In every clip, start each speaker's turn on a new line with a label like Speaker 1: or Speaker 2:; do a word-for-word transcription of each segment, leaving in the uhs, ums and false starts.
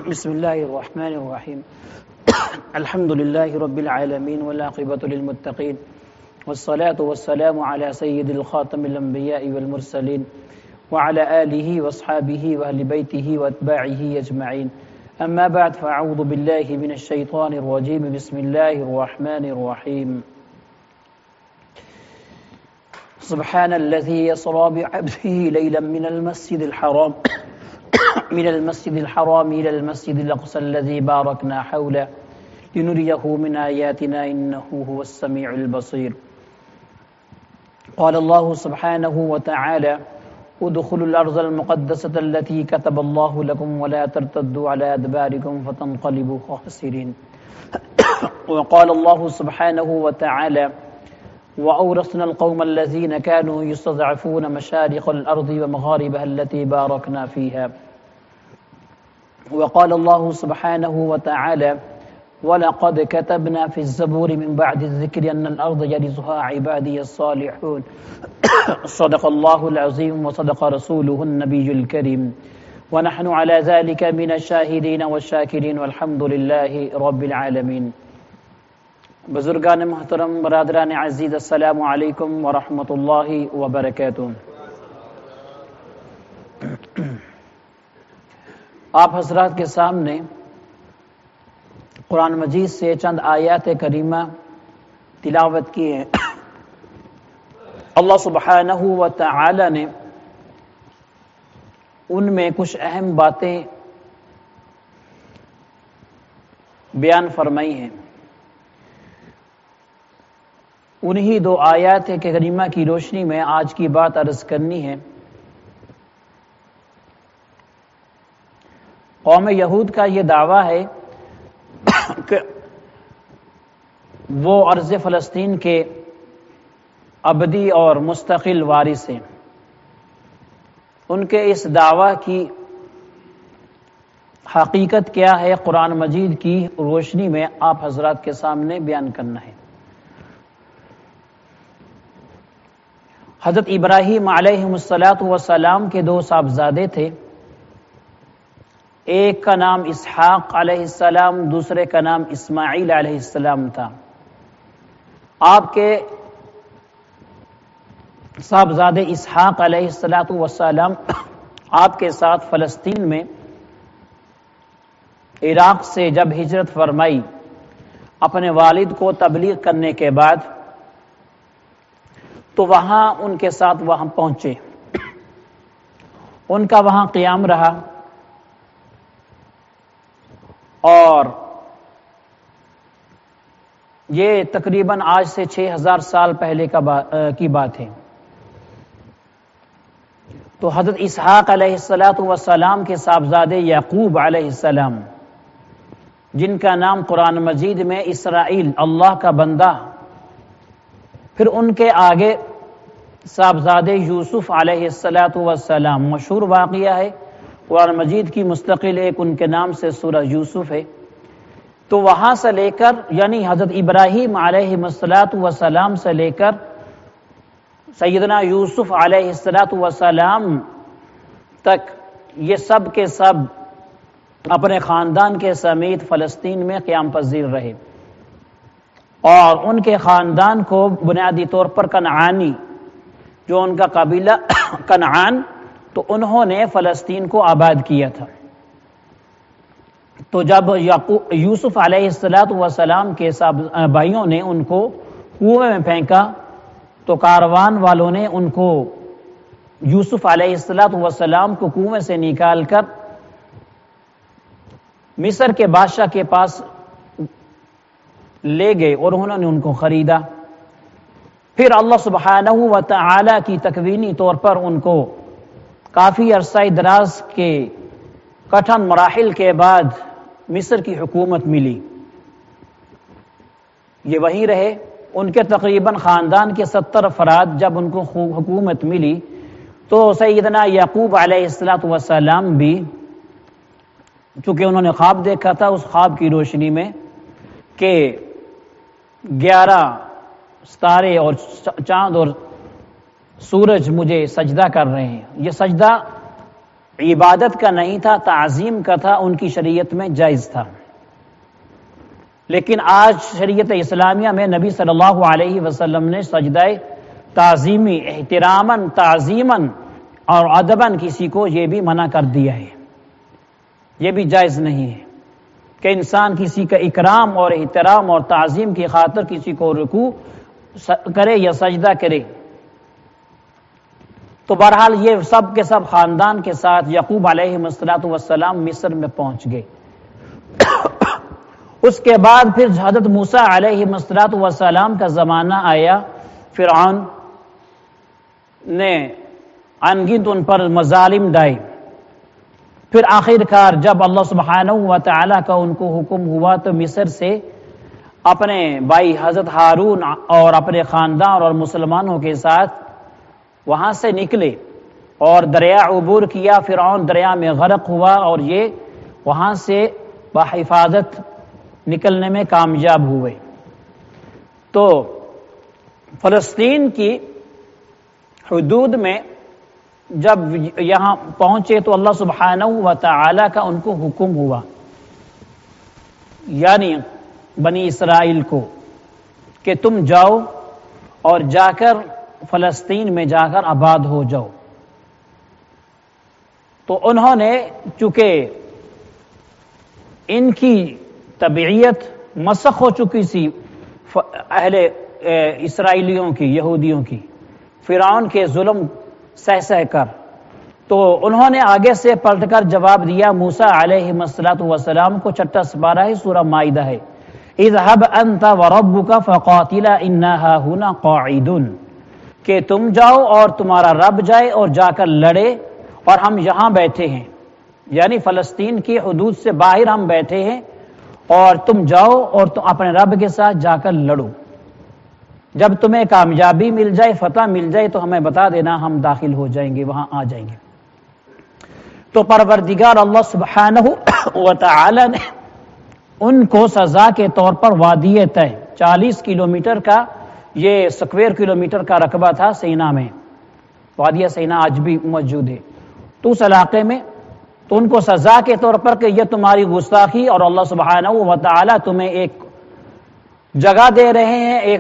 Speaker 1: بسم الله الرحمن الرحيم الحمد لله رب العالمين والعاقبة للمتقين والصلاة والسلام على سيد الخاتم الأنبياء والمرسلين وعلى آله واصحابه وأهل بيته وأتباعه أجمعين أما بعد فأعوذ بالله من الشيطان الرجيم بسم الله الرحمن الرحيم سبحان الذي يسرى بعبده ليلا من المسجد الحرام من المسجد الحرام إلى المسجد الأقصى الذي باركنا حوله لنريه من آياتنا إنه هو السميع البصير. قال الله سبحانه وتعالى ادخلوا الأرض المقدسة التي كتب الله لكم ولا ترتدوا على أدباركم فتنقلبوا خاسرين. وقال الله سبحانه وتعالى وأورثنا القوم الذين كانوا يستضعفون مشارق الأرض ومغاربها التي باركنا فيها. وقال الله سبحانه وتعالى وَلَقَدْ كَتَبْنَا فِي الزَّبُورِ مِنْ بَعْدِ الذِّكْرِ أَنَّ الْأَرْضَ يَرِثُهَا عِبَادِيَ الصَّالِحُونَ. صدق الله العظيم وصدق رسوله النبي الكريم ونحن على ذلك من الشاهدين والشاكرين والحمد لله رب العالمين. بزرگان محترم، برادران عزیز، السلام علیکم ورحمۃ اللہ وبرکاتہ. آپ حضرات کے سامنے قرآن مجید سے چند آیات کریمہ تلاوت کی ہیں. اللہ سبحانہ و تعالی نے ان میں کچھ اہم باتیں بیان فرمائی ہیں. انہی دو آیات کریمہ کی روشنی میں آج کی بات عرض کرنی ہے. قوم یہود کا یہ دعویٰ ہے کہ وہ ارض فلسطین کے ابدی اور مستقل وارث ہیں. ان کے اس دعویٰ کی حقیقت کیا ہے قرآن مجید کی روشنی میں آپ حضرات کے سامنے بیان کرنا ہے. حضرت ابراہیم علیہ الصلاۃ والسلام کے دو صاحبزادے تھے. ایک کا نام اسحاق علیہ السلام، دوسرے کا نام اسماعیل علیہ السلام تھا. آپ کے صاحبزادے اسحاق علیہ الصلاۃ والسلام آپ کے ساتھ فلسطین میں عراق سے جب ہجرت فرمائی اپنے والد کو تبلیغ کرنے کے بعد، تو وہاں ان کے ساتھ وہاں پہنچے. ان کا وہاں قیام رہا اور یہ تقریباً آج سے چھ ہزار سال پہلے کا با کی بات ہے. تو حضرت اسحاق علیہ الصلاۃ والسلام کے صاحبزادے یعقوب علیہ السلام، جن کا نام قرآن مجید میں اسرائیل، اللہ کا بندہ، پھر ان کے آگے صاحبزادے یوسف علیہ الصلاۃ والسلام، مشہور واقعہ ہے قرآن مجید کی مستقل ایک ان کے نام سے سورہ یوسف ہے. تو وہاں سے لے کر یعنی حضرت ابراہیم علیہ الصلاۃ والسلام سے لے کر سیدنا یوسف علیہ الصلاۃ والسلام تک یہ سب کے سب اپنے خاندان کے سمیت فلسطین میں قیام پذیر رہے. اور ان کے خاندان کو بنیادی طور پر کنعانی، جو ان کا قبیلہ کنعان، تو انہوں نے فلسطین کو آباد کیا تھا. تو جب یوسف علیہ الصلاۃ والسلام کے بھائیوں نے ان کو کنویں میں پھینکا تو کاروان والوں نے ان کو یوسف علیہ الصلاۃ والسلام کو کنویں سے نکال کر مصر کے بادشاہ کے پاس لے گئے اور انہوں نے ان کو خریدا. پھر اللہ سبحانہ و تعالی کی تکوینی طور پر ان کو کافی عرصہ دراز کے کٹھن مراحل کے بعد مصر کی حکومت ملی. یہ وہیں رہے. ان کے تقریباً خاندان کے ستر افراد جب ان کو حکومت ملی تو سیدنا یعقوب علیہ الصلاۃ والسلام بھی، چونکہ انہوں نے خواب دیکھا تھا، اس خواب کی روشنی میں کہ گیارہ ستارے اور چاند اور سورج مجھے سجدہ کر رہے ہیں. یہ سجدہ عبادت کا نہیں تھا، تعظیم کا تھا، ان کی شریعت میں جائز تھا۔ لیکن آج شریعت اسلامیہ میں نبی صلی اللہ علیہ وسلم نے سجدہ تعظیمی، احتراماً، تعظیماً اور ادباً کسی کو یہ بھی منع کر دیا ہے، یہ بھی جائز نہیں ہے کہ انسان کسی کا اکرام اور احترام اور تعظیم کی خاطر کسی کو رکوع کرے یا سجدہ کرے۔ تو بہرحال یہ سب کے سب خاندان کے ساتھ یعقوب علیہ السلام مصر میں پہنچ گئے۔ اس کے بعد پھر حضرت موسیٰ علیہ السلام کا زمانہ آیا، فرعون نے انگنت ان پر مظالم ڈائے۔ پھر آخر کار جب اللہ سبحانہ و تعالیٰ کا ان کو حکم ہوا تو مصر سے اپنے بھائی حضرت ہارون اور اپنے خاندان اور مسلمانوں کے ساتھ وہاں سے نکلے اور دریا عبور کیا۔ فرعون دریا میں غرق ہوا اور یہ وہاں سے بحفاظت نکلنے میں کامیاب ہوئے۔ تو فلسطین کی حدود میں جب یہاں پہنچے تو اللہ سبحانہ و تعالیٰ کا ان کو حکم ہوا، یعنی بنی اسرائیل کو، کہ تم جاؤ اور جا کر فلسطین میں جا کر آباد ہو جاؤ۔ تو انہوں نے چونکہ ان کی طبیعت مسخ ہو چکی سی اہل اسرائیلیوں کی، یہودیوں کی، فرعون کے ظلم سہ سہ کر، تو انہوں نے آگے سے پلٹ کر جواب دیا موسیٰ علیہ السلام کو۔ چھٹا سپارہ ہے، سورہ مائدہ ہے، اذهب انت وربک فقاتلا انا ہاہنا قاعدون، کہ تم جاؤ اور تمہارا رب جائے اور جا کر لڑے اور ہم یہاں بیٹھے ہیں، یعنی فلسطین کی حدود سے باہر ہم بیٹھے ہیں، اور تم جاؤ اور تم اپنے رب کے ساتھ جا کر لڑو۔ جب تمہیں کامیابی مل جائے، فتح مل جائے تو ہمیں بتا دینا، ہم داخل ہو جائیں گے، وہاں آ جائیں گے۔ تو پروردگار اللہ سبحانہ و تعالی نے ان کو سزا کے طور پر وادی طے، چالیس کلومیٹر کا یہ سکوائر کلومیٹر کا رقبہ تھا سینا میں، وادی سینا آج بھی موجود ہے، تو اس علاقے میں تو ان کو سزا کے طور پر کہ یہ تمہاری گستاخی، اور اللہ سبحانہ و تعالی تمہیں ایک جگہ دے رہے ہیں، ایک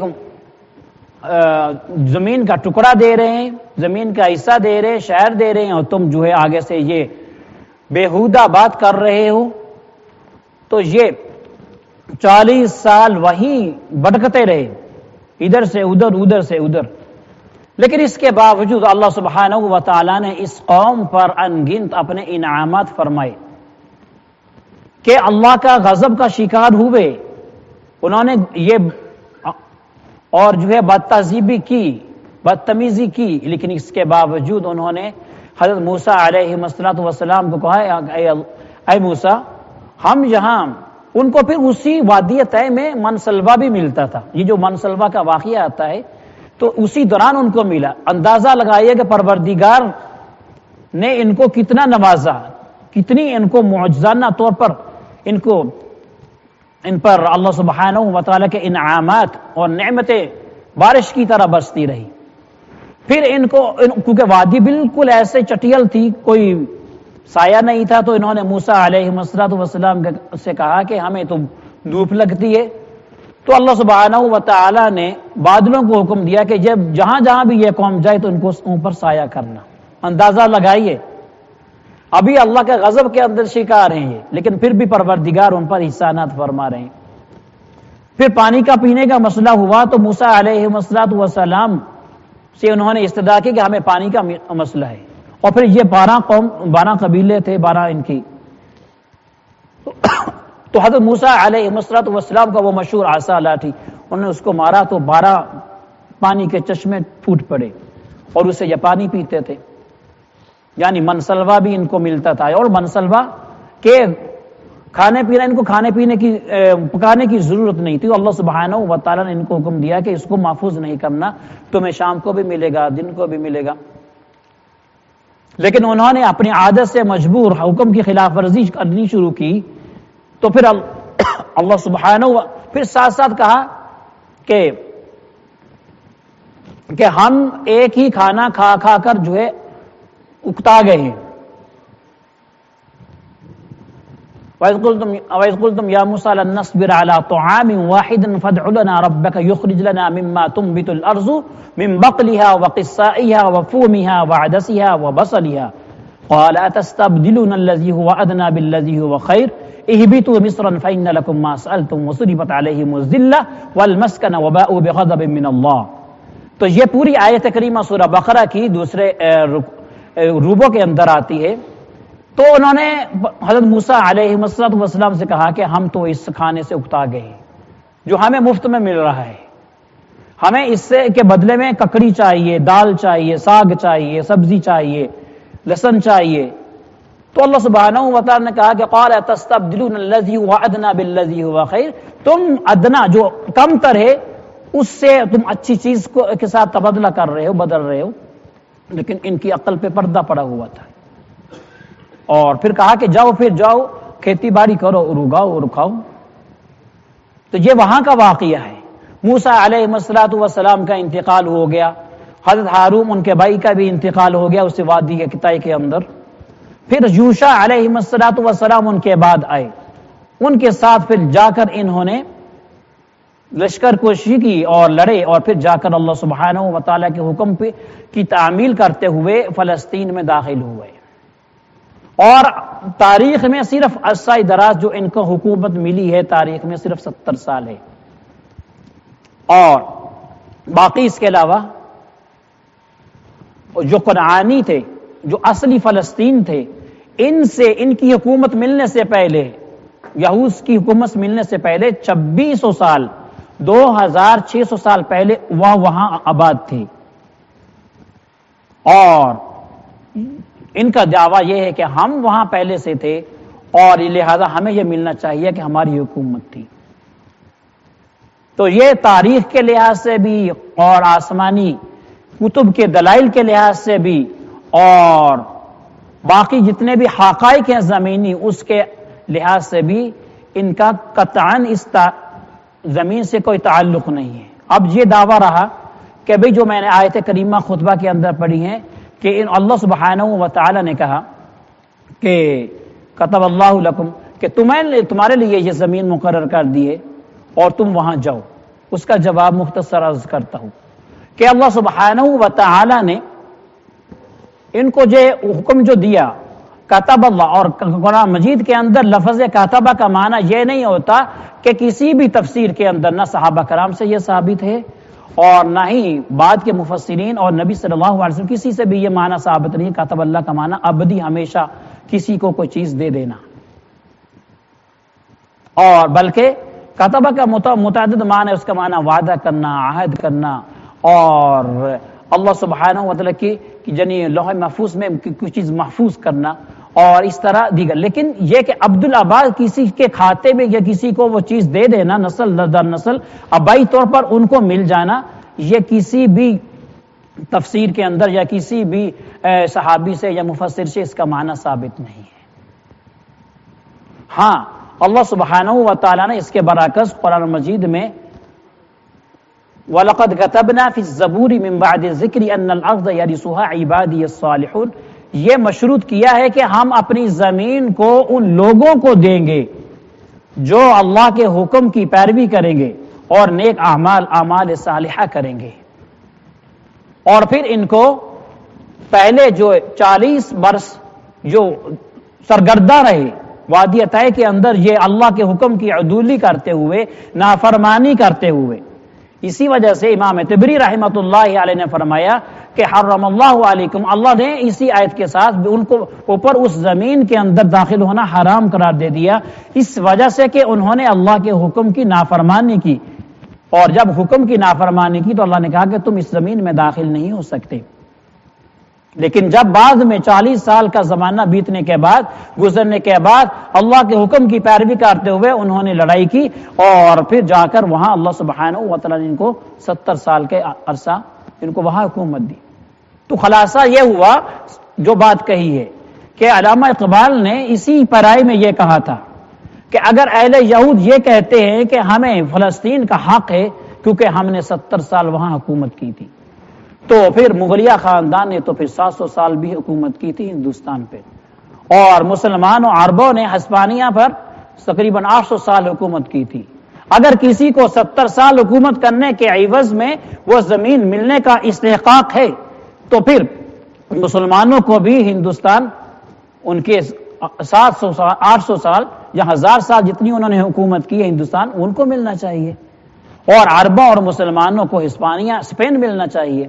Speaker 1: زمین کا ٹکڑا دے رہے ہیں، زمین کا حصہ دے رہے ہیں، شہر دے رہے ہیں، اور تم جو ہے آگے سے یہ بےہودہ بات کر رہے ہو۔ تو یہ چالیس سال وہیں بھٹکتے رہے، ادھر سے ادھر، ادھر سے ادھر، لیکن اس کے باوجود اللہ سبحانہ و تعالیٰ نے اس قوم پر انگنت اپنے انعامات فرمائے کہ اللہ کا غضب کا شکار ہوئے، انہوں نے یہ اور جو ہے بدتہذیبی کی، بدتمیزی کی، لیکن اس کے باوجود انہوں نے حضرت موسیٰ علیہ السلام کو کہا اے موسیٰ، ہم یہاں ان کو پھر اسی وادی طے میں منصلبہ بھی ملتا تھا، یہ جو منصلبہ کا واقعہ آتا ہے تو اسی دوران ان کو ملا۔ اندازہ لگائیے کہ پروردگار نے ان کو کتنا نوازا، کتنی ان کو معجزانہ طور پر ان کو ان پر اللہ سبحانہ و تعالیٰ کے انعامات اور نعمتیں بارش کی طرح برستی رہی۔ پھر ان کو کیونکہ وادی بالکل ایسے چٹیل تھی، کوئی سایہ نہیں تھا، تو انہوں نے موسیٰ علیہ السلام سے کہا کہ ہمیں تو دھوپ لگتی ہے، تو اللہ سبحانہ و تعالیٰ نے بادلوں کو حکم دیا کہ جب جہاں جہاں بھی یہ قوم جائے تو ان کو اوپر سایہ کرنا۔ اندازہ لگائیے، ابھی اللہ کے غضب کے اندر شکار ہیں یہ، لیکن پھر بھی پروردگار ان پر احسانات فرما رہے ہیں۔ پھر پانی کا پینے کا مسئلہ ہوا تو موسیٰ علیہ السلام سے انہوں نے استدعا کی کہ ہمیں پانی کا مسئلہ ہے، اور پھر یہ بارہ قوم، بارہ قبیلے تھے، بارہ ان کی، تو حضرت موسیٰ علیہ السلام کا وہ مشہور عصا لاٹھی، انہوں نے اس کو مارا تو بارہ پانی کے چشمے پھوٹ پڑے اور اسے یہ پانی پیتے تھے، یعنی منصلبہ بھی ان کو ملتا تھا۔ اور منصلبہ کے کھانے پینا، ان کو کھانے پینے کی پکانے کی ضرورت نہیں تھی، اللہ سبحانہ و تعالیٰ نے ان کو حکم دیا کہ اس کو محفوظ نہیں کرنا، تمہیں شام کو بھی ملے گا، دن کو بھی ملے گا، لیکن انہوں نے اپنی عادت سے مجبور حکم کی خلاف ورزی کرنی شروع کی، تو پھر اللہ سبحانہ و پھر ساتھ ساتھ کہا کہ کہ ہم ایک ہی کھانا کھا کھا کر جو ہے اکتا گئے ہیں، وَإِذْ قُلْتُمْ وَإِذْ قُلْتُمْ يَا مُوسَىٰ لَن نَّصْبِرَ عَلَىٰ طَعَامٍ وَاحِدٍ فَادْعُ لَنَا رَبَّكَ يُخْرِجْ لَنَا مِمَّا تُنبِتُ الْأَرْضُ مِن بَقْلِهَا وَقِثَّائِهَا وَفُومِهَا وَعَدَسِهَا وَبَصَلِهَا قَالَ أَتَسْتَبْدِلُونَ الَّذِي هُوَ أَدْنَىٰ بِالَّذِي هُوَ خَيْرٌ اهْبِطُوا مِصْرًا فَإِنَّ لَكُم مَّا سَأَلْتُمْ وَضُرِبَتْ عَلَيْهِمُ الذِّلَّةُ وَالْمَسْكَنَةُ وَبَاءُوا بِغَضَبٍ مِّنَ اللَّهِ۔ تو یہ پوری آیت کریمہ سورہ بقرہ کی دوسرے روبوں کے اندر آتی ہے۔ تو انہوں نے حضرت موسیٰ علیہ السلام سے کہا کہ ہم تو اس کھانے سے اکتا گئے ہیں جو ہمیں مفت میں مل رہا ہے، ہمیں اس سے کے بدلے میں ککڑی چاہیے، دال چاہیے، ساگ چاہیے، سبزی چاہیے، لہسن چاہیے۔ تو اللہ سبحانہ و تعالی نے کہا کہ قال تستبدلون الذی هو ادنی بالذی هو خیر، تم ادنا جو کم تر ہے اس سے تم اچھی چیز کو کے ساتھ تبادلہ کر رہے ہو، بدل رہے ہو۔ لیکن ان کی عقل پہ پردہ پڑا ہوا تھا، اور پھر کہا کہ جاؤ پھر جاؤ کھیتی باڑی کرو اور اگاؤ اور کھاؤ۔ تو یہ وہاں کا واقعہ ہے۔ موسیٰ علیہ السلام کا انتقال ہو گیا، حضرت ہارون ان کے بھائی کا بھی انتقال ہو گیا اس وادی کے قطعے کے اندر۔ پھر یوشع علیہ السلام ان کے بعد آئے، ان کے ساتھ پھر جا کر انہوں نے لشکر کشی کی اور لڑے، اور پھر جا کر اللہ سبحانہ و تعالیٰ کے حکم پہ کی تعمیل کرتے ہوئے فلسطین میں داخل ہوئے۔ اور تاریخ میں صرف عرصہ دراز جو ان کو حکومت ملی ہے تاریخ میں صرف ستر سال ہے، اور باقی اس کے علاوہ جو قنعانی تھے، جو اصلی فلسطین تھے، ان سے ان کی حکومت ملنے سے پہلے، یہوذ کی حکومت ملنے سے پہلے چھبیس سو سال، دو ہزار چھ سو سال پہلے وہ وہاں آباد تھے۔ اور ان کا دعویٰ یہ ہے کہ ہم وہاں پہلے سے تھے اور لہذا ہمیں یہ ملنا چاہیے کہ ہماری حکومت تھی۔ تو یہ تاریخ کے لحاظ سے بھی اور آسمانی کتب کے دلائل کے لحاظ سے بھی اور باقی جتنے بھی حقائق ہیں زمینی اس کے لحاظ سے بھی ان کا قطعاً اس زمین سے کوئی تعلق نہیں ہے۔ اب یہ دعویٰ رہا کہ بھئی جو میں نے آیت کریمہ خطبہ کے اندر پڑھی ہیں کہ ان اللہ سبحانہ و تعالی نے کہا کہ کتب اللہ لکم، کہ تمہیں تمہارے لیے یہ زمین مقرر کر دی ہے اور تم وہاں جاؤ، اس کا جواب مختصر عرض کرتا ہوں کہ اللہ سبحانہ و تعالی نے ان کو جو حکم جو دیا کتب اللہ، اور قرآن مجید کے اندر لفظ کاتبہ کا معنی یہ نہیں ہوتا کہ کسی بھی تفسیر کے اندر نہ صحابہ کرام سے یہ ثابت ہے اور نہ ہی بعد کے مفسرین اور نبی صلی اللہ علیہ وسلم کسی سے بھی یہ معنی ثابت نہیں۔ کاتب اللہ کا معنی ابدی، ہمیشہ کسی کو کوئی چیز دے دینا، اور بلکہ کاتبہ کا متعدد معنی، اس کا معنی وعدہ کرنا، عہد کرنا، اور اللہ سبحانہ و تعالیٰ کی یعنی لوح محفوظ میں کچھ چیز محفوظ کرنا اور اس طرح دیگر۔ لیکن یہ کہ عبدالآباد کسی کے کھاتے میں یا کسی کو وہ چیز دے دینا نسل در نسل آبائی طور پر ان کو مل جانا، یہ کسی بھی تفسیر کے اندر یا کسی بھی صحابی سے یا مفسر سے اس کا معنی ثابت نہیں ہے۔ ہاں اللہ سبحانہ و تعالیٰ نے اس کے برعکس قرآن مجید میں وَلَقَدْ كَتَبْنَا فِي الزَّبُورِ مِن بَعْدِ الذِّكْرِ أَنَّ الْأَرْضَ يَرِثُهَا عِبَادِيَ الصَّالِحُونَ، یہ مشروط کیا ہے کہ ہم اپنی زمین کو ان لوگوں کو دیں گے جو اللہ کے حکم کی پیروی کریں گے اور نیک اعمال اعمال صالحہ کریں گے۔ اور پھر ان کو پہلے جو چالیس برس جو سرگردہ رہے وادی طے کے اندر یہ اللہ کے حکم کی عدولی کرتے ہوئے، نافرمانی کرتے ہوئے، اسی وجہ سے امام طبری رحمۃ اللہ علیہ نے فرمایا کہ حرم اللہ علیکم، اللہ نے اسی آیت کے ساتھ ان کو اوپر اس زمین کے اندر داخل ہونا حرام قرار دے دیا، اس وجہ سے کہ انہوں نے اللہ کے حکم کی نافرمانی کی، اور جب حکم کی نافرمانی کی تو اللہ نے کہا کہ تم اس زمین میں داخل نہیں ہو سکتے۔ لیکن جب بعد میں چالیس سال کا زمانہ بیتنے کے بعد گزرنے کے بعد اللہ کے حکم کی پیروی کرتے ہوئے انہوں نے لڑائی کی، اور پھر جا کر وہاں اللہ سبحانہ و تعالیٰ نے ان کو ستر سال کے عرصہ ان کو وہاں حکومت دی۔ تو خلاصہ یہ ہوا جو بات کہی ہے کہ علامہ اقبال نے اسی پیرائی میں یہ کہا تھا کہ اگر اہل یہود یہ کہتے ہیں کہ ہمیں فلسطین کا حق ہے کیونکہ ہم نے ستر سال وہاں حکومت کی تھی، تو پھر مغلیہ خاندان نے تو پھر سات سو سال بھی حکومت کی تھی ہندوستان پہ، اور مسلمانوں عربوں نے ہسپانیہ پر تقریباً آٹھ سو سال حکومت کی تھی. اگر کسی کو ستر سال حکومت کرنے کے عوض میں وہ زمین ملنے کا استحقاق ہے تو پھر مسلمانوں کو بھی ہندوستان ان کے سات سو سال آٹھ سو سال یا ہزار سال جتنی انہوں نے حکومت کی ہے ہندوستان ان کو ملنا چاہیے، اور عربوں اور مسلمانوں کو ہسپانیہ اسپین ملنا چاہیے.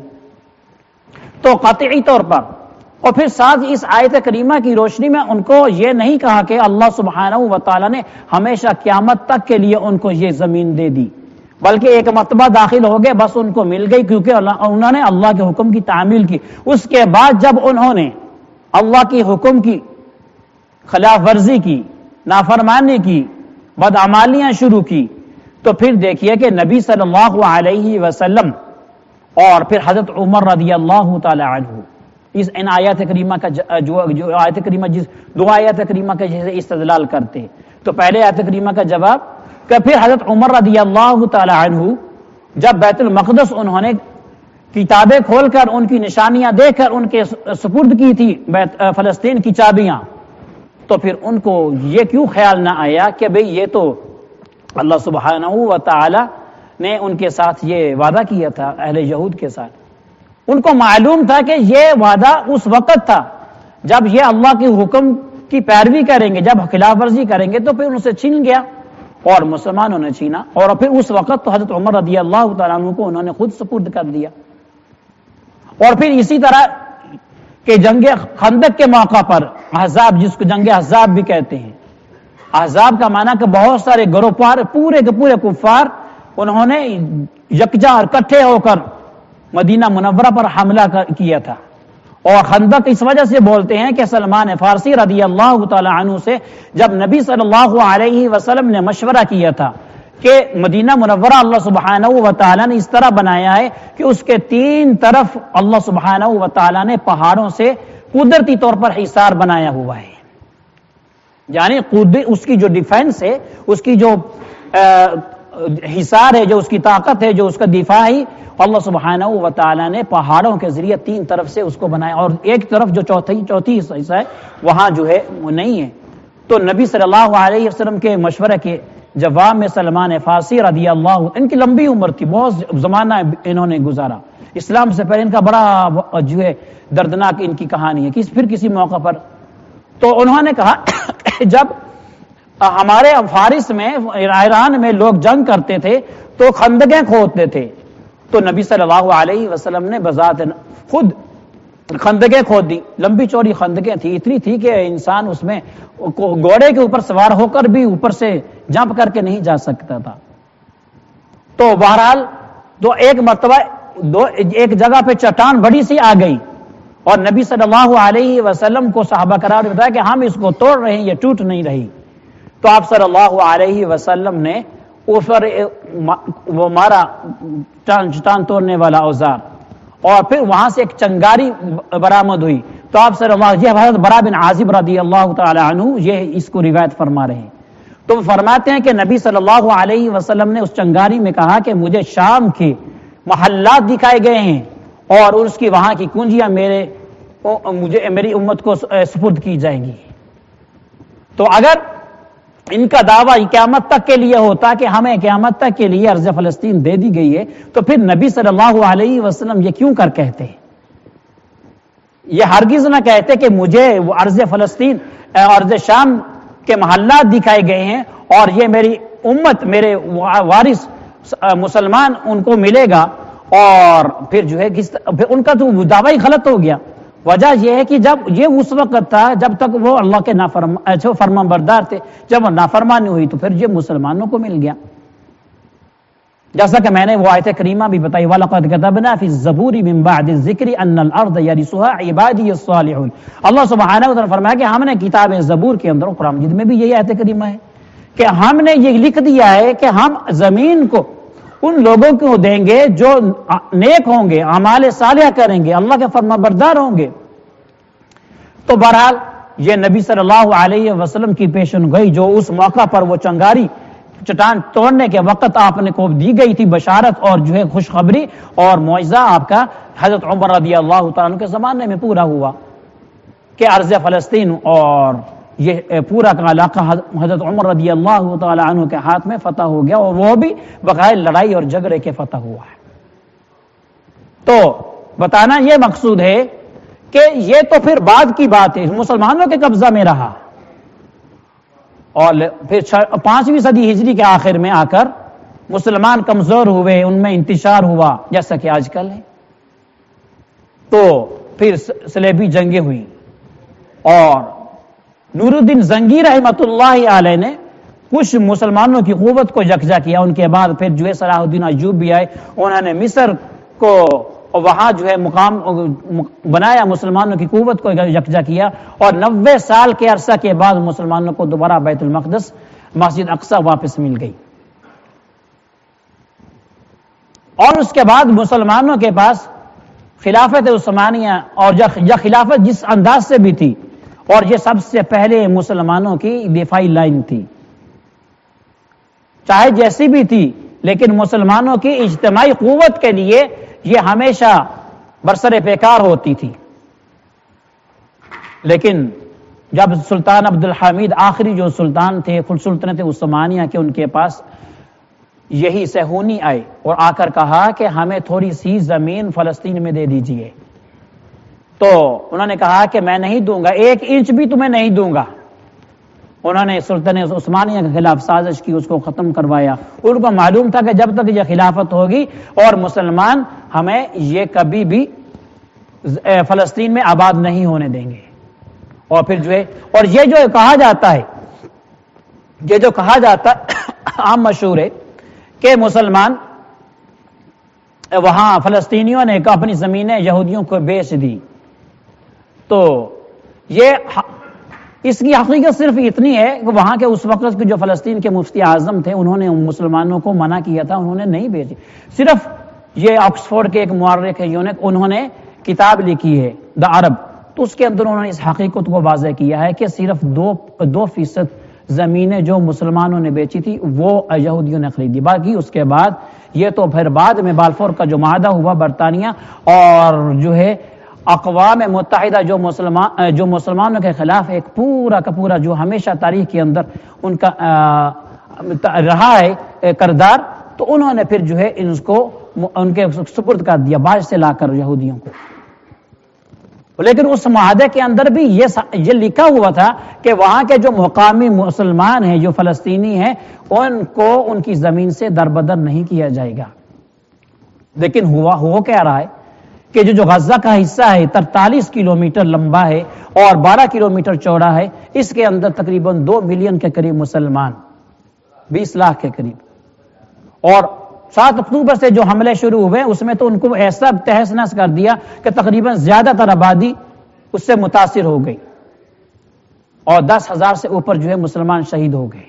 Speaker 1: تو قطعی طور پر اور پھر ساتھ اس آیت کریمہ کی روشنی میں ان کو یہ نہیں کہا کہ اللہ سبحانہ و تعالیٰ نے ہمیشہ قیامت تک کے لیے ان کو یہ زمین دے دی، بلکہ ایک مرتبہ داخل ہو گئے بس ان کو مل گئی کیونکہ انہوں نے اللہ کے حکم کی تعمیل کی. اس کے بعد جب انہوں نے اللہ کی حکم کی خلاف ورزی کی، نافرمانی کی، بدعمالیاں شروع کی، تو پھر دیکھیے کہ نبی صلی اللہ علیہ وسلم اور پھر حضرت عمر رضی اللہ تعالی عنہ اس ان آیات کریمہ کا جو, جو آیت کریمہ جس دو آیات کریمہ کا جیسے استدلال کرتے ہیں، تو پہلے آیت کریمہ کا جواب کہ پھر حضرت عمر رضی اللہ تعالی عنہ جب بیت المقدس انہوں نے کتابیں کھول کر ان کی نشانیاں دیکھ کر ان کے سپرد کی تھی فلسطین کی چابیاں، تو پھر ان کو یہ کیوں خیال نہ آیا کہ بھئی یہ تو اللہ سبحانہ و تعالی نے ان کے ساتھ یہ وعدہ کیا تھا اہل یہود کے ساتھ. ان کو معلوم تھا کہ یہ وعدہ اس وقت تھا جب یہ اللہ کے حکم کی پیروی کریں گے، جب خلاف ورزی کریں گے تو پھر ان سے چھین گیا اور مسلمانوں نے چھینا، اور پھر اس وقت تو حضرت عمر رضی اللہ تعالیٰ عنہ کو انہوں نے خود سپرد کر دیا. اور پھر اسی طرح کہ جنگ خندق کے موقع پر احزاب، جس کو جنگ احزاب بھی کہتے ہیں، احزاب کا معنی کہ بہت سارے گروہ پار پورے کے پورے کفار انہوں نے یکجا اور اکٹھے ہو کر مدینہ منورہ پر حملہ کیا تھا. اور خندق اس وجہ سے بولتے ہیں کہ سلمان فارسی رضی اللہ تعالی عنہ سے جب نبی صلی اللہ علیہ وسلم نے مشورہ کیا تھا کہ مدینہ منورہ اللہ سبحانہ و تعالی نے اس طرح بنایا ہے کہ اس کے تین طرف اللہ سبحانہ و تعالی نے پہاڑوں سے قدرتی طور پر حصار بنایا ہوا ہے، یعنی اس کی جو ڈیفنس ہے، اس کی جو حصار ہے، جو اس کی طاقت ہے، جو اس کا دفاع ہے، اللہ سبحانہ و تعالی نے پہاڑوں کے ذریعے تین طرف سے اس کو بنایا، اور ایک طرف جو چوتھی چوتھی حصہ ہے وہاں جو ہے وہ نہیں ہے. تو نبی صلی اللہ علیہ وسلم کے مشورے کے جواب میں سلمان فارسی رضی اللہ، ان کی لمبی عمر تھی، بہت زمانہ انہوں نے گزارا اسلام سے پہلے، ان کا بڑا جو ہے دردناک ان کی کہانی ہے. کس پھر کسی موقع پر تو انہوں نے کہا جب ہمارے فارس میں ایران میں لوگ جنگ کرتے تھے تو خندقیں کھودتے تھے، تو نبی صلی اللہ علیہ وسلم نے بذات خود خندقیں کھود دی. لمبی چوڑی خندقیں تھی، اتنی تھی کہ انسان اس میں گھوڑے کے اوپر سوار ہو کر بھی اوپر سے جمپ کر کے نہیں جا سکتا تھا. تو بہرحال دو ایک مرتبہ دو ایک جگہ پہ چٹان بڑی سی آ گئی اور نبی صلی اللہ علیہ وسلم کو صحابہ کرام نے بتایا کہ ہم اس کو توڑ رہے ہیں، یہ ٹوٹ نہیں رہی. تو آپ صلی اللہ علیہ وسلم نے اوپر وہ مارا چٹان توڑنے والا اوزار، اور پھر وہاں سے ایک چنگاری برآمد ہوئی. تو آپ صلی اللہ یہ حضرت برا بن عازب رضی اللہ تعالی عنہ یہ اس کو روایت فرما رہے ہیں. تو فرماتے ہیں کہ نبی صلی اللہ علیہ وسلم نے اس چنگاری میں کہا کہ مجھے شام کے محلات دکھائے گئے ہیں اور اس کی وہاں کی کنجیاں میرے مجھے میری امت کو سپرد کی جائیں گی. تو اگر ان کا دعویٰ قیامت تک کے لیے ہوتا کہ ہمیں قیامت تک کے لیے ارض فلسطین دے دی گئی ہے تو پھر نبی صلی اللہ علیہ وسلم یہ کیوں کر کہتے ہیں؟ یہ ہرگز نہ کہتے کہ مجھے وہ ارض فلسطین ارض شام کے محلات دکھائے گئے ہیں اور یہ میری امت میرے وارث مسلمان ان کو ملے گا، اور پھر جو ہے پھر ان کا تو دعویٰ ہی غلط ہو گیا. وجہ یہ ہے کہ جب یہ اس وقت تھا جب تک وہ اللہ کے نافرمان فرمان بردار تھے، جب وہ نافرمانی ہوئی تو پھر یہ مسلمانوں کو مل گیا. جیسا کہ میں نے وہ آیت کریمہ بھی بتائی وَلَقَدْ كَتَبْنَا فِي الزَّبُورِ مِن بَعْدِ الذِّكْرِ أَنَّ الْأَرْضَ يَرِثُهَا عِبَادِيَ الصَّالِحُونَ. اللہ سبحانہ وتعالی فرمایا کہ ہم نے کتاب زبور کے اندر، قرآن مجید میں بھی یہی آیت کریمہ ہے کہ ہم نے یہ لکھ دیا ہے کہ ہم زمین کو ان لوگوں کو دیں گے جو نیک ہوں گے، اعمال صالحہ کریں گے، اللہ کے فرمان بردار ہوں گے. تو بہرحال یہ نبی صلی اللہ علیہ وسلم کی پیشن گوئی جو اس موقع پر وہ چنگاری چٹان توڑنے کے وقت آپ نے کو دی گئی تھی بشارت اور جو ہے خوشخبری اور معجزہ آپ کا حضرت عمر رضی اللہ تعالیٰ عنہ کے زمانے میں پورا ہوا کہ ارض فلسطین اور یہ پورا کا علاقہ حضرت عمر رضی اللہ تعالی عنہ کے ہاتھ میں فتح ہو گیا، اور وہ بھی بغیر لڑائی اور جھگڑے کے فتح ہوا ہے۔ تو بتانا یہ مقصود ہے کہ یہ تو پھر بعد کی بات ہے، مسلمانوں کے قبضہ میں رہا، اور پھر پانچویں صدی ہجری کے آخر میں آ کر مسلمان کمزور ہوئے، ان میں انتشار ہوا جیسا کہ آج کل ہے، تو پھر صلیبی جنگیں ہوئی، اور نور الدین زنگی رحمۃ اللہ علیہ نے کچھ مسلمانوں کی قوت کو یکجا کیا۔ ان کے بعد پھر جو ہے صلاح الدین ایوب بھی آئے، انہوں نے مصر کو وہاں جو ہے مقام بنایا، مسلمانوں کی قوت کو یکجا کیا، اور نوے سال کے عرصہ کے بعد مسلمانوں کو دوبارہ بیت المقدس مسجد اقصی واپس مل گئی۔ اور اس کے بعد مسلمانوں کے پاس خلافت عثمانیہ، اور یہ خلافت جس انداز سے بھی تھی، اور یہ سب سے پہلے مسلمانوں کی دفاعی لائن تھی، چاہے جیسی بھی تھی، لیکن مسلمانوں کی اجتماعی قوت کے لیے یہ ہمیشہ برسر پیکار ہوتی تھی۔ لیکن جب سلطان عبد الحمید آخری جو سلطان تھے سلطنت عثمانیہ کے، ان کے پاس یہی صہیونی آئے اور آ کر کہا کہ ہمیں تھوڑی سی زمین فلسطین میں دے دیجئے، تو انہوں نے کہا کہ میں نہیں دوں گا، ایک انچ بھی تمہیں نہیں دوں گا۔ انہوں نے سلطنت عثمانیہ کے خلاف سازش کی، اس کو ختم کروایا۔ ان کو معلوم تھا کہ جب تک یہ خلافت ہوگی اور مسلمان، ہمیں یہ کبھی بھی فلسطین میں آباد نہیں ہونے دیں گے۔ اور پھر جو ہے، اور یہ جو کہا جاتا ہے، یہ جو کہا جاتا عام مشہور ہے کہ مسلمان وہاں فلسطینیوں نے اپنی زمینیں یہودیوں کو بیچ دی، تو یہ اس کی حقیقت صرف اتنی ہے کہ وہاں کے اس وقت کے جو فلسطین کے مفتی اعظم تھے، انہوں نے مسلمانوں کو منع کیا تھا، انہوں نے نہیں بیچی۔ صرف یہ آکسفورڈ کے ایک مورخ ہے یونک، انہوں نے کتاب لکھی ہے دا عرب، تو اس کے اندر انہوں نے اس حقیقت کو واضح کیا ہے کہ صرف دو دو فیصد زمینیں جو مسلمانوں نے بیچی تھی وہ یہودیوں نے خریدی، باقی اس کے بعد یہ تو پھر بعد میں بالفور کا جو معاہدہ ہوا برطانیہ اور جو ہے اقوام متحدہ جو مسلمان جو مسلمانوں کے خلاف ایک پورا کا پورا جو ہمیشہ تاریخ کے اندر ان کا رہا ہے کردار، تو انہوں نے پھر جو ہے ان کو ان کے سپرد کر دیا باہر سے لا کر یہودیوں کو۔ لیکن اس معاہدے کے اندر بھی یہ یہ لکھا ہوا تھا کہ وہاں کے جو مقامی مسلمان ہیں، جو فلسطینی ہیں، ان کو ان کی زمین سے دربدر نہیں کیا جائے گا۔ لیکن ہوا ہو کیا رہا ہے کہ جو جو غزہ کا حصہ ہے ترتالیس کلومیٹر لمبا ہے اور بارہ کلومیٹر چوڑا ہے، اس کے اندر تقریباً دو ملین کے قریب مسلمان، بیس لاکھ کے قریب، اور سات اکتوبر سے جو حملے شروع ہوئے اس میں تو ان کو ایسا تہس نہس کر دیا کہ تقریباً زیادہ تر آبادی اس سے متاثر ہو گئی، اور دس ہزار سے اوپر جو ہے مسلمان شہید ہو گئے۔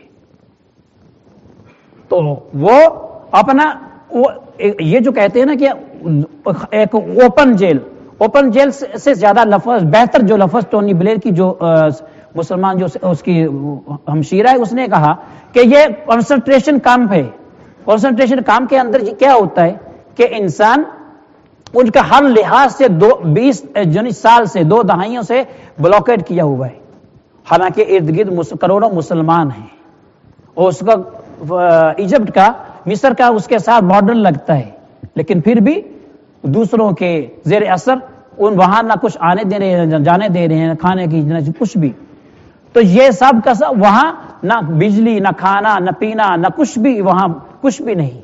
Speaker 1: تو وہ اپنا وہ یہ جو کہتے ہیں نا کہ ایک اوپن جیل، اوپن جیل سے زیادہ لفظ بہتر جو لفظ ٹونی بلیر کی جو مسلمان جو اس کی ہمشیرہ ہے، اس نے کہا کہ یہ کنسنٹریشن کیمپ ہے۔ کنسنٹریشن کیمپ کے اندر کیا ہوتا ہے کہ انسان ان کا ہر لحاظ سے دو بیس سال سے دو دہائیوں سے بلاکیڈ کیا ہوا ہے، حالانکہ ارد گرد کروڑوں مسلمان ہیں، اور اس کا ایجپٹ کا مصر کا اس کے ساتھ بارڈر لگتا ہے، لیکن پھر بھی دوسروں کے زیر اثر ان وہاں نہ کچھ آنے دے رہے ہیں، جانے دے رہے ہیں، کھانے کی نہ کچھ بھی۔ تو یہ سب کا سب وہاں نہ بجلی، نہ کھانا، نہ پینا، نہ کچھ بھی، وہاں کچھ بھی نہیں۔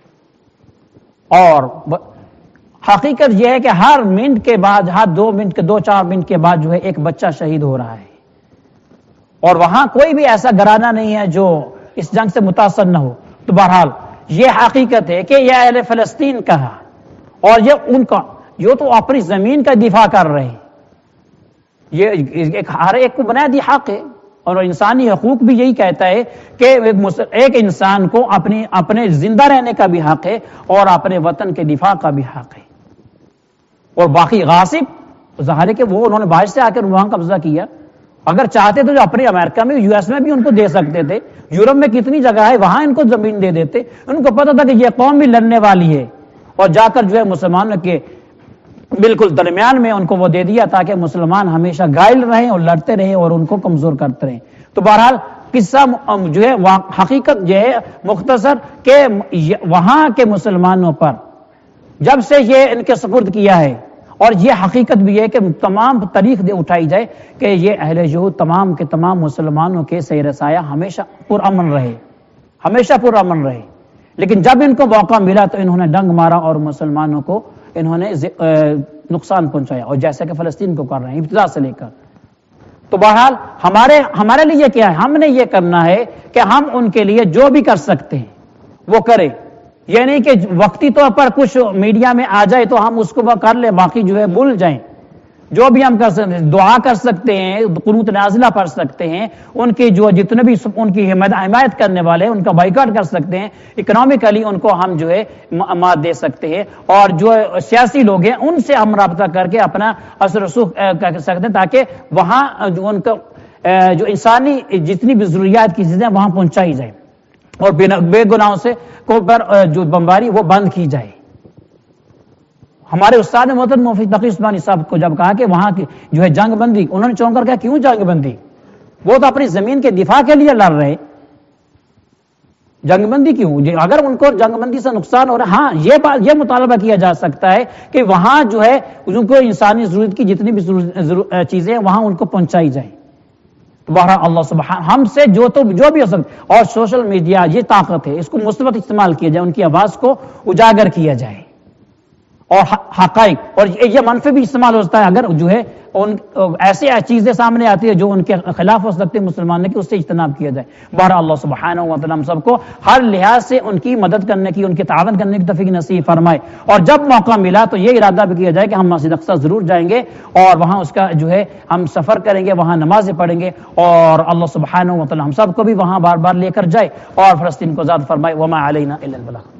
Speaker 1: اور حقیقت یہ ہے کہ ہر منٹ کے بعد، ہر دو منٹ کے دو چار منٹ کے بعد جو ہے ایک بچہ شہید ہو رہا ہے، اور وہاں کوئی بھی ایسا گھرانہ نہیں ہے جو اس جنگ سے متاثر نہ ہو۔ تو بہرحال یہ حقیقت ہے کہ یہ اہل فلسطین کہا، اور یہ ان کا جو تو اپنی زمین کا دفاع کر رہے ہیں، یہ ایک ہر ایک کو بنیادی حق ہے، اور انسانی حقوق بھی یہی کہتا ہے کہ ایک انسان کو اپنی اپنے زندہ رہنے کا بھی حق ہے اور اپنے وطن کے دفاع کا بھی حق ہے۔ اور باقی غاصب ظاہر ہے کہ وہ انہوں نے باہر سے آ کر وہاں قبضہ کیا، اگر چاہتے تو جو اپنے امریکہ میں، یو ایس میں بھی ان کو دے سکتے تھے، یورپ میں کتنی جگہ ہے وہاں ان کو زمین دے دیتے، ان کو پتہ تھا کہ یہ قوم بھی لڑنے والی ہے، اور جا کر جو ہے مسلمانوں کے بالکل درمیان میں ان کو وہ دے دیا تاکہ مسلمان ہمیشہ غائل رہیں اور لڑتے رہیں اور ان کو کمزور کرتے رہیں. تو بہرحال قصہ جو ہے حقیقت جو ہے مختصر کہ وہاں کے مسلمانوں پر جب سے یہ ان کے سپرد کیا ہے، اور یہ حقیقت بھی ہے کہ تمام تاریخ دے اٹھائی جائے کہ یہ اہل یہود تمام کے تمام مسلمانوں کے سیر سایہ ہمیشہ پرامن رہے، ہمیشہ پرامن رہے. لیکن جب ان کو موقع ملا تو انہوں نے ڈنگ مارا اور مسلمانوں کو انہوں نے نقصان پہنچایا، اور جیسے کہ فلسطین کو کر رہے ہیں ابتدا سے لے کر. تو بہرحال ہمارے ہمارے لیے کیا ہے، ہم نے یہ کرنا ہے کہ ہم ان کے لیے جو بھی کر سکتے ہیں وہ کریں. یہ نہیں کہ وقتی طور پر کچھ میڈیا میں آ جائے تو ہم اس کو کر لیں، باقی جو ہے بھول جائیں. جو بھی ہم کر سکتے ہیں، دعا کر سکتے ہیں، قنوت نازلہ پڑھ سکتے ہیں، ان کی جو جتنے بھی ان کی حمایت کرنے والے ہیں ان کا بائیکاٹ کر سکتے ہیں، اکنامکلی ان کو ہم جو ہے مات دے سکتے ہیں، اور جو سیاسی لوگ ہیں ان سے ہم رابطہ کر کے اپنا اثر رسوخ کر سکتے ہیں، تاکہ وہاں جو ان کا جو انسانی جتنی بھی ضروریات کی چیزیں وہاں پہنچائی جائیں، اور بے گناہوں سے کو پر جو بمباری وہ بند کی جائے. ہمارے استاد محترم مفتی تقی عثمانی صاحب کو جب کہا کہ وہاں کی جو ہے جنگ بندی، انہوں نے چونک کر کہا کیوں جنگ بندی؟ وہ تو اپنی زمین کے دفاع کے لیے لڑ رہے، جنگ بندی کیوں؟ اگر ان کو جنگ بندی سے نقصان ہو رہا ہے، ہاں یہ بات یہ مطالبہ کیا جا سکتا ہے کہ وہاں جو ہے ان کو انسانی ضرورت کی جتنی بھی چیزیں ہیں وہاں ان کو پہنچائی جائیں. تو بہرحال اللہ سبحانہ ہم سے جو تو جو بھی ہو سکتا، اور سوشل میڈیا یہ طاقت ہے، اس کو مثبت استعمال کیا جائے، ان کی آواز کو اجاگر کیا جائے، اور حقائق اور یہ منفی بھی استعمال ہوتا ہے اگر جو ہے ان ایسی چیزیں سامنے آتی ہے جو ان کے خلاف ہو سکتے ہیں مسلمان نے، کہ اس سے اجتناب کیا جائے. بہرحال اللہ سبحانہ و تعالیٰ ہم سب کو ہر لحاظ سے ان کی مدد کرنے کی، ان کی تعاون کرنے کی توفیق نصیب فرمائے. اور جب موقع ملا تو یہ ارادہ بھی کیا جائے کہ ہم مسجد اقصی ضرور جائیں گے، اور وہاں اس کا جو ہے ہم سفر کریں گے، وہاں نمازیں پڑھیں گے، اور اللہ سبحانہ و تعالیٰ ہم سب کو بھی وہاں بار بار لے کر جائے اور فلسطین کو آزاد فرمائے. وما علینا الا البلاغ.